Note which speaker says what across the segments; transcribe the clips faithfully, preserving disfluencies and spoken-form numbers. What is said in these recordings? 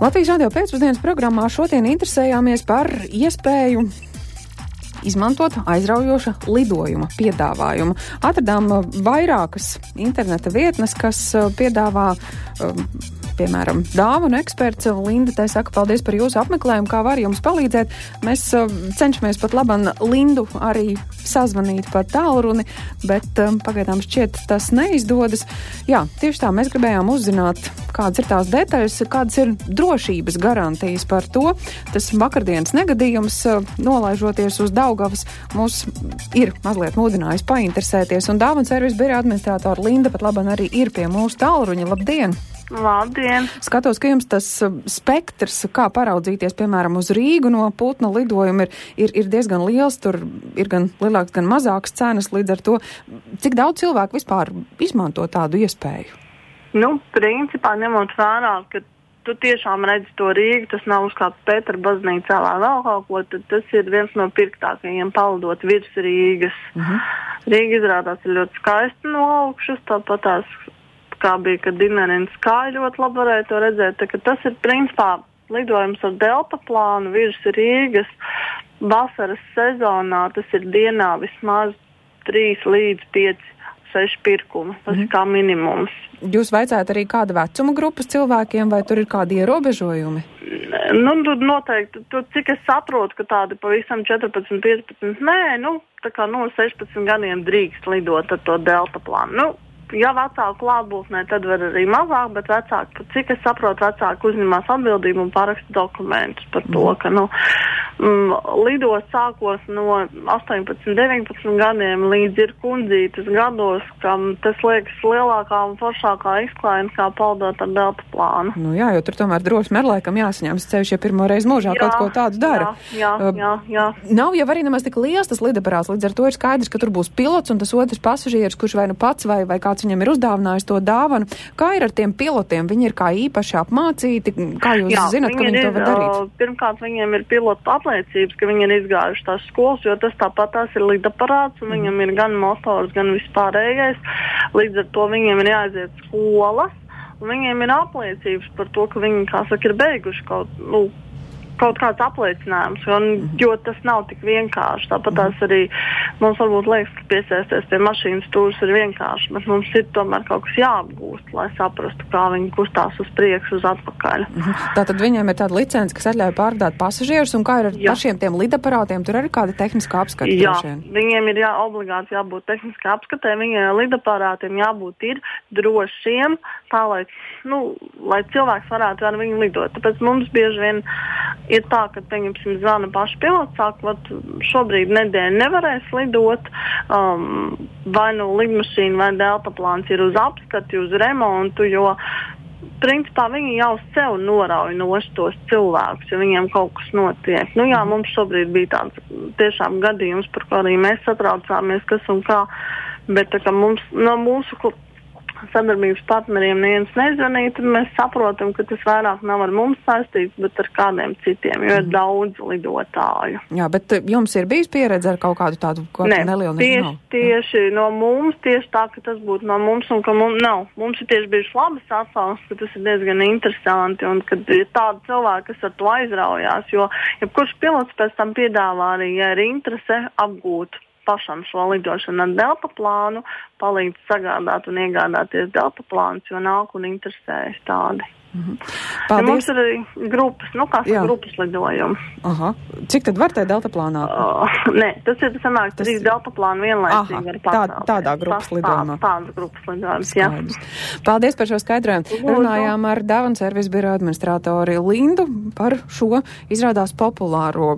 Speaker 1: Latvijas radio pēcpusdienas programmā šodien interesējāmies par iespēju izmantot aizraujoša lidojuma piedāvājumu. Atradām vairākas interneta vietnes, kas piedāvā, piemēram, dāvanu eksperts. Linda te saka, paldies par jūsu apmeklējumu, kā var jums palīdzēt. Mēs cenšamies pat laban Lindu arī sazvanīt pa tālruni, bet pagaidām šķiet tas neizdodas. Jā, tieši tā, mēs gribējām uzzināt, kādas ir tās detaļas, kādas ir drošības garantijas par to. Tas vakardienas negadījums, nolaižoties uz Daugavas, mūs ir mazliet mudinājis painteresēties, un dāvanu servisa biroja administratora Linda pat laban arī ir pie mūsu tālruņa. Labdien!
Speaker 2: Labdien!
Speaker 1: Skatos, ka jums tas spektrs, kā paraudzīties, piemēram, uz Rīgu no Putna lidojuma, ir, ir, ir diezgan liels, tur ir gan lielāks, gan mazāks cenas, līdz ar to, cik daudz cilvēku vispār izmanto tādu iespēju?
Speaker 2: Nu, principā, ņemot vērā, ka tu tiešām redzi to Rīgu, tas nav uz kāds Petra baznīcā vai vēl kaut ko, tad tas ir viens no pirktākajiem palidot virs Rīgas. Uh-huh. Rīga izrādās ir ļoti skaista no augšas, tāpat tās, kā bija, kad Dinnerins kāja ļoti labi varēja to redzēt, tā ka tas ir principā lidojums ar delta plānu virs Rīgas. Vasaras sezonā tas ir dienā vismaz trīs līdz pieci, seši pirkumi, tas mm. ir kā minimums.
Speaker 1: Jūs vaicājat arī kāda vecuma grupas cilvēkiem, vai tur ir kādi ierobežojumi?
Speaker 2: Nu, noteikti, tu, cik es saprotu, ka tādi pavisam četrpadsmit, piecpadsmit, nē, nu, tā kā no sešpadsmit gadiem drīkst lidot ar to delta plānu. Nu, ja vecāku klātbūtnē, tad var arī mazāk, bet vecāki, cik es saprotu, vecāki uzņemās atbildību un paraksta dokumentus par to, ka, nu, mm, lidot sākos no astoņpadsmit, deviņpadsmit gadiem līdz ir kundzītes gados, kam tas liekas lielākā un foršākā izklaiņa, kā paldot ar delta plānu.
Speaker 1: Nu jā, jo tur tomēr drosme ir laikam jāsaņems ceļš, ja pirmo reizi mūžā jā, kaut ko tādu dara.
Speaker 2: Jā, jā,
Speaker 1: uh,
Speaker 2: jā, jā.
Speaker 1: Nav jau arī nemaz tik liels tas lidaparāts, līdz ar to ir skaidrs, ka tur būs pilots un tas otrs pasažieris, kurš vai nu pats vai, vai kāds viņam ir uzdāvinājis to dāvanu. Kā ir ar tiem pilotiem? Viņi ir kā īpaši apmācīti? Kā jūs Jā, zināt, ka viņi ir, to var darīt?
Speaker 2: Pirmkārt, viņiem ir pilotu apliecības, ka viņi ir izgājuši tās skolas, jo tas tāpat tās ir lidaparāts, un mm. viņam ir gan motors, gan vispārējais. Līdz ar to viņiem ir jāaiziet skolas, un viņiem ir apliecības par to, ka viņi, kā saka, ir beiguši kaut, nu, kaut kāds apliecinājums, un, jo tas nav tik vienkārši. Tāpat tās arī mums varbūt liekas, ka piesēsties pie mašīnas stūras ir vienkārši, bet mums ir tomēr kaut kas jāapgūst, lai saprastu, kā viņi kustās uz priekšu, uz atpakaļ.
Speaker 1: Tātad viņiem ir tāda licence, kas atļauj pārvadāt pasažierus, un kā ir ar Jā. pašiem tiem lidaparātiem, tur arī kāda tehniskā apskata?
Speaker 2: Jā, viņiem ir jā, obligāti jābūt tehniskā apskatē, viņiem lidaparātiem jābūt ir drošiem, tā lai, nu, lai cilvēks varētu ar viņu lidot. Tāpēc mums bieži vien ir tā, ka, pieņemsim, zvana paši pilots, saka, vat šobrīd nedēļa nevarēs lidot, um, vai nu lidmašīna vai deltaplāns ir uz apskati, uz remontu, jo principā viņi jau sev norauj nost tos cilvēkus, ja viņiem kaut kas notiek. Nu jā, mums šobrīd bija tāds tiešām gadījums, par ko arī mēs satraucāmies, kas un kā, bet tā kā mums, no mūsu sadarbības partneriem neviens nezvanīja, tad mēs saprotam, ka tas vairāk nav ar mums saistīts, bet ar kādiem citiem, jo ir daudz lidotāju.
Speaker 1: Jā, bet jums ir bijis pieredze ar kaut kādu tādu
Speaker 2: ne,
Speaker 1: nelielu
Speaker 2: tieši, tieši no mums, tieši tā, ka tas būtu no mums un ka mums nav. Mums ir tieši bijuši labas atsauksmes, ka tas ir diezgan interesanti un kad ir tādi cilvēki, kas ar to aizraujās, jo jebkurš pilots pēc tam piedāvā arī, ja ir interese, apgūt pašam šo lidošanu ar delta plānu, palīdz sagādāt un iegādāties delta plāns, jo nāk un interesējas tādi.
Speaker 1: Mhm.
Speaker 2: Ja mums ir arī grupas, nu kā saka, grupas lidojumi.
Speaker 1: Aha. Cik tad var te delta plānā?
Speaker 2: Uh, nē, tas ir sanāk trīs delta plānu vienlaicīgi var
Speaker 1: pacelties. Tā, tādā grupas lidojumā.
Speaker 2: Tā, tādas grupas lidojums, jā.
Speaker 1: Paldies par šo skaidrojumu. Runājām ar dāvanu servisa biroja administratori Lindu par šo izrādās populāro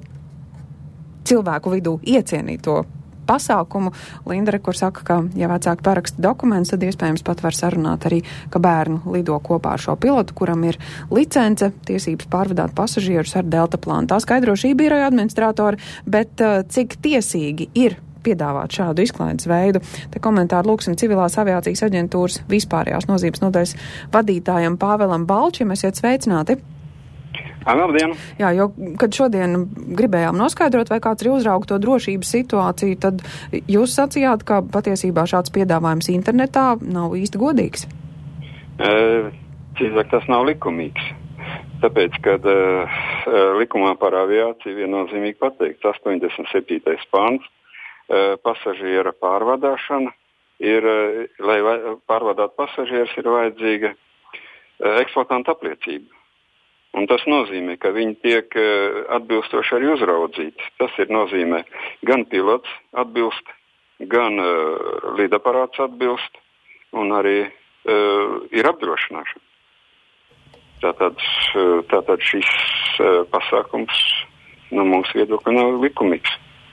Speaker 1: cilvēku vidū iecienīto pasākumu. Linda Rekur saka, ka, ja vecāki paraksta dokumentus, tad iespējams pat var sarunāt arī, ka bērnu lido kopā ar šo pilotu, kuram ir licence, tiesības pārvadāt pasažierus ar delta plānu. Tā skaidro šī biroja administratori, bet uh, cik tiesīgi ir piedāvāt šādu izklaides veidu. Te komentāru lūksim civilās aviācijas aģentūras vispārējās nozīmes nodaļas vadītājam Pāvelam Balčim. Esiet sveicināti!
Speaker 3: Labdien!
Speaker 1: Jā, jo, kad šodien gribējām noskaidrot, vai kāds ir uzrauga to drošības situāciju, tad jūs sacījāt, ka patiesībā šāds piedāvājums internetā nav īsti godīgs.
Speaker 3: E, cīzāk, tas nav likumīgs. Tāpēc, kad uh, likumā par aviāciju viennozīmīgi pateikts astoņdesmit septītais pants, uh, pasažiera pārvadāšana ir, uh, lai pārvadātu pasažierus, ir vajadzīga uh, eksploatanta apliecība. Un tas nozīmē, ka viņi tiek uh, atbilstoši arī uzraudzīti. Tas ir nozīmē gan pilots atbilst, gan uh, lidaparāts atbilst, un arī uh, ir apdrošināšana. Tātad, tātad šis uh, pasākums no mūsu viedokļa nav likumīgs.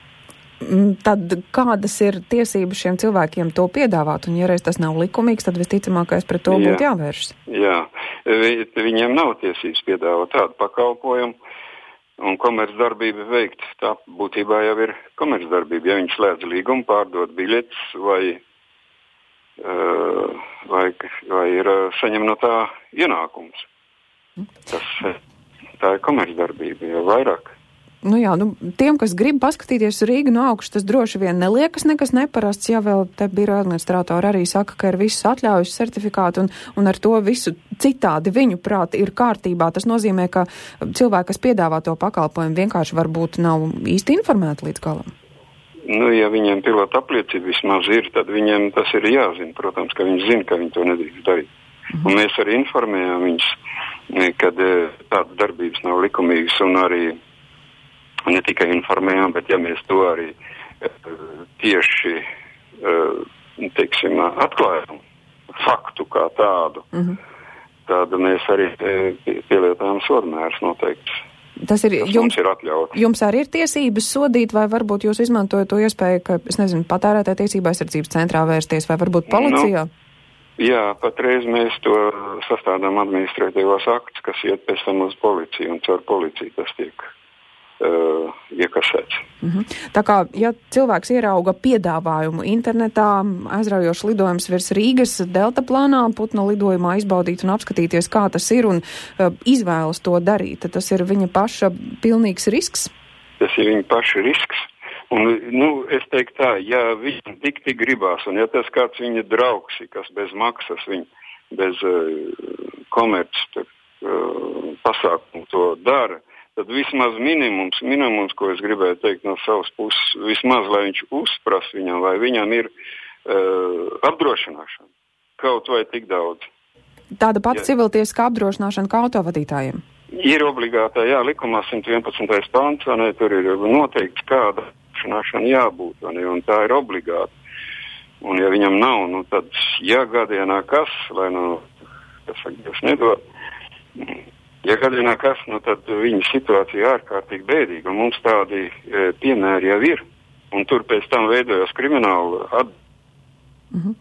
Speaker 1: Tad kādas ir tiesības šiem cilvēkiem to piedāvāt? Un ja reiz tas nav likumīgs, tad visticamākais pret to būtu jāvēršas.
Speaker 3: Jā, Vi, viņiem nav tiesības piedāvāt tādu pakalpojumu un komercdarbību veikt. Tā būtībā jau ir komercdarbība. Ja viņi slēdz līgumu, pārdod biļetes vai, uh, vai, vai ir uh, saņem no tā ienākums. Tas, tā ir komercdarbība, jau vairāk.
Speaker 1: Nu jā, nu, tiem, kas grib paskatīties Rīgu no augšas, tas droši vien neliekas nekas neparasts, ja vēl te biroja administratori arī saka, ka ir viss atļaujas certifikāti un, un ar to visu citādi viņu prāt ir kārtībā. Tas nozīmē, ka cilvēki, kas piedāvā to pakalpojumu, vienkārši varbūt nav īsti informēti līdz galam.
Speaker 3: Nu, ja viņiem pilota apliecība vismaz ir, tad viņiem tas ir jāzina. Protams, ka viņi zina, ka viņi to nedrīkst darīt. Mhm. Un mēs arī informējām viņus, kad tādas darbības nav likumīgas, un arī ne tikai informējām, bet ja mēs to arī tieši, teiksim, atklājam faktu kā tādu, mhm. tad mēs arī pielietām sodmērus noteikti.
Speaker 1: Tas ir,
Speaker 3: tas
Speaker 1: jums,
Speaker 3: ir atļauts.
Speaker 1: Jums arī ir tiesības sodīt, vai varbūt jūs izmantojat to iespēju, ka, es nezinu, patērētāju tiesību aizsardzības centrā vērsties, vai varbūt policijā?
Speaker 3: Nu, jā, patreiz mēs to sastādām administratīvos aktus, kas iet pēc tam uz policiju, un caur policiju tas tiek uh, iekasēts.
Speaker 1: Mhm. Tā kā, ja cilvēks ierauga piedāvājumu internetā, aizraujošs lidojums virs Rīgas Delta plānā, putna lidojumā izbaudīt un apskatīties, kā tas ir, un uh, izvēlas to darīt, tad tas ir viņa paša pilnīgs risks?
Speaker 3: Tas ir viņa paša risks. Un, nu, es teiktu tā, ja viņam tik tik gribās, un ja tas kāds viņa draugs, kas bez maksas, viņa bez uh, komerces uh, pasākumu to dara, tad vismaz minimums, minimums, ko es gribēju teikt no savas puses, vismaz, lai viņš uzpras viņam, vai viņam ir uh, apdrošināšana. Kaut vai tik daudz.
Speaker 1: Tāda pati
Speaker 3: ja.
Speaker 1: civiltiesiskā apdrošināšana kā autovadītājiem?
Speaker 3: Ir obligātā, jā, likumā simt vienpadsmitais pants, un tur ir noteikts kāda apdrošināšana jābūt, un, un tā ir obligāta. Un ja viņam nav, nu tad, ja gadienā kas, lai nu, kas saka, Dievs nedod, ja gadienā kas, nu tad viņa situācija ārkārtīgi bēdīga, un mums tādi e, piemēri jau ir, un tur pēc tam veidojas krimināla at...
Speaker 1: Mhm.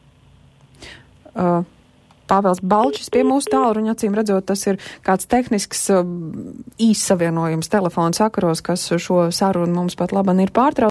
Speaker 1: Uh. Pāvels Balčis pie mūsu tālruņa, acīm redzot, tas ir kāds tehnisks uh, īssavienojums telefonu sakaros, kas šo sarunu mums pat laban ir pārtraucis.